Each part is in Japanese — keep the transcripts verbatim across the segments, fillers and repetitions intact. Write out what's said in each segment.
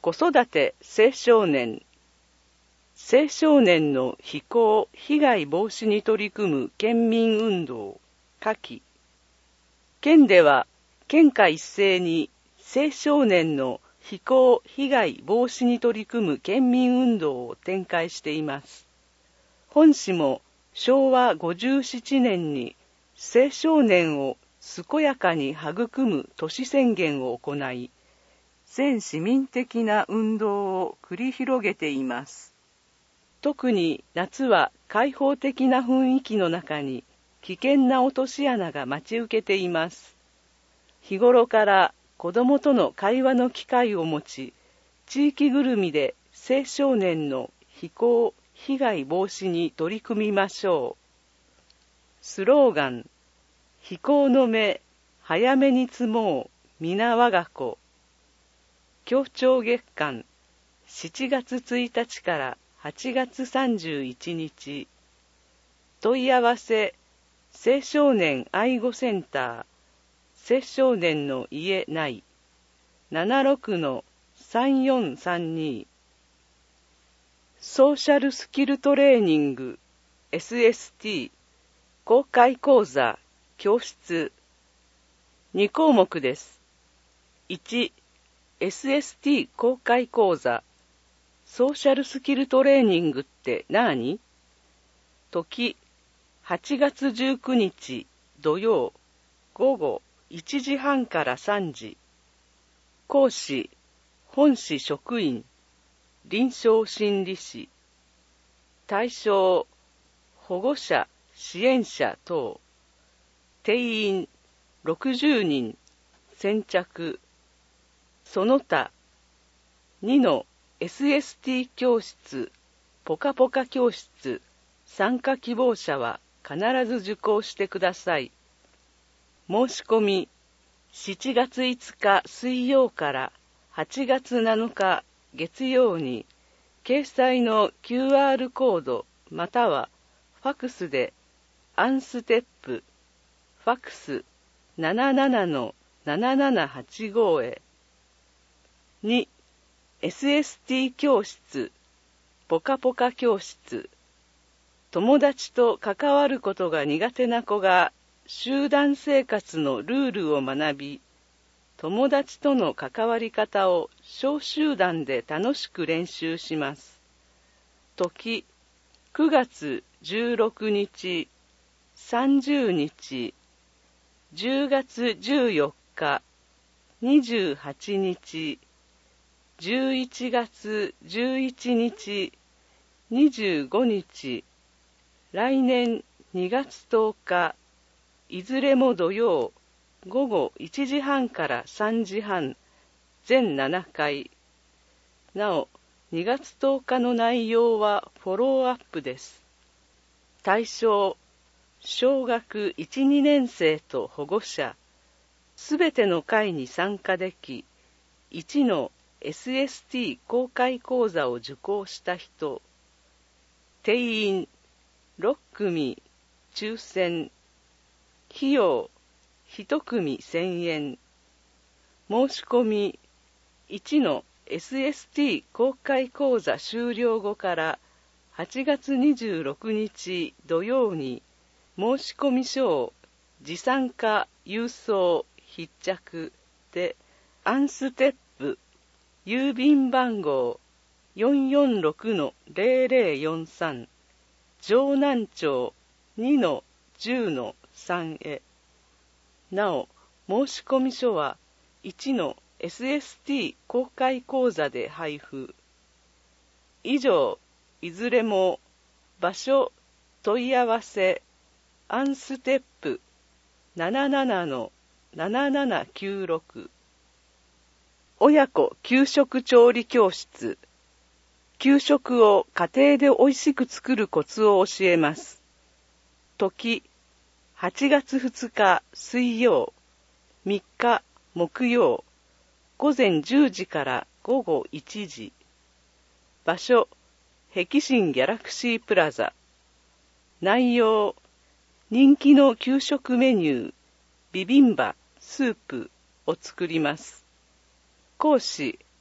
子育て青少年青少年の非行・被害防止に取り組む県民運動下記。県では県下一斉に青少年の非行・被害防止に取り組む県民運動を展開しています。本市もしょうわごじゅうななねんに青少年を健やかに育む都市宣言を行い、全市民的な運動を繰り広げています。特に夏は開放的な雰囲気の中に危険な落とし穴が待ち受けています。日頃から子どもとの会話の機会を持ち、地域ぐるみで青少年の非行・被害防止に取り組みましょう。スローガン、非行の芽、早めに摘もう、皆我が子。協調月間、しちがつついたちからはちがつさんじゅういちにち。問い合わせ、青少年愛護センター、青少年の家内、ななろくのさんよんさんに。ソーシャルスキルトレーニング エスエスティー 公開講座教室にこうもくです。いち、エスエスティー 公開講座ソーシャルスキルトレーニングって何？時はちがつじゅうくにち土曜ごごいちじはんからさんじ。講師本市職員臨床心理士。対象保護者支援者等。定員ろくじゅうにん。先着。その他にの エスエスティー 教室ポカポカ教室参加希望者は必ず受講してください。申し込みしちがついつか水曜からはちがつなのか月曜に掲載の キューアール コードまたはファクスでアンステップファクス ななななのななななはちご へ。に エスエスティー 教室ポカポカ教室。友達と関わることが苦手な子が集団生活のルールを学び、友達との関わり方を小集団で楽しく練習します。時くがつじゅうろくにち、さんじゅうにち、じゅうがつじゅうよっか、にじゅうはちにち、じゅういちがつじゅういちにち、にじゅうごにち、来年にがつとおか、いずれも土曜、ごごいちじはんからさんじはん、全ななかい。なお、にがつとおかの内容はフォローアップです。対象、小学いち、にねんせいと保護者、すべての会に参加でき、いちの エスエスティー 公開講座を受講した人、定員ろっくみ抽選、費用いちくみせんえん。申し込みいちの エスエスティー 公開講座終了後からはちがつにじゅうろくにち土曜に申し込み書を持参か郵送必着でアンステップ郵便番号 よんよんろくのぜろぜろよんさん 城南町 にのじゅうのさん へ。なお、申し込み書はいちの エスエスティー 公開講座で配布。以上、いずれも場所問い合わせアンステップ ななななのななななきゅうろく。親子給食調理教室。給食を家庭でおいしく作るコツを教えます。時はちがつふつか水曜、みっか木曜、ごぜんじゅうじからごごいちじ。場所、碧新ギャラクシープラザ。内容、人気の給食メニュー、ビビンバ、スープを作ります。講師、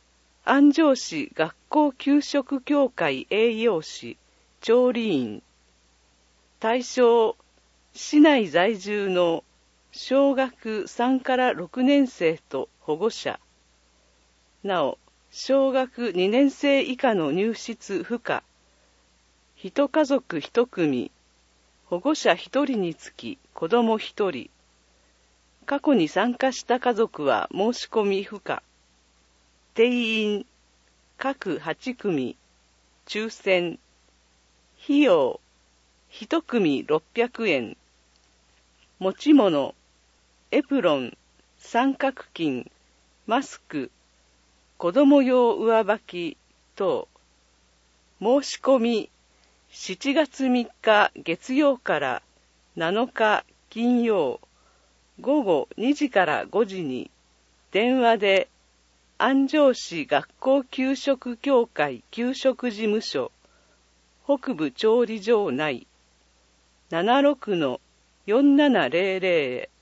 安城市学校給食協会栄養士、調理員。対象、市内在住の小学さんからろくねん生と保護者。なお、小学にねん生以下の入室不可。一家族一組、保護者一人につき子供一人。過去に参加した家族は申し込み不可。定員、各はち組、抽選。費用、一組ろっぴゃくえん。持ち物、エプロン、三角巾、マスク、子供用上履き等。申し込み、しちがつみっか月曜からなのか金曜、ごごにじからごじに、電話で、安城市学校給食協会給食事務所、北部調理場内、ななろくのよんななぜろぜろへ。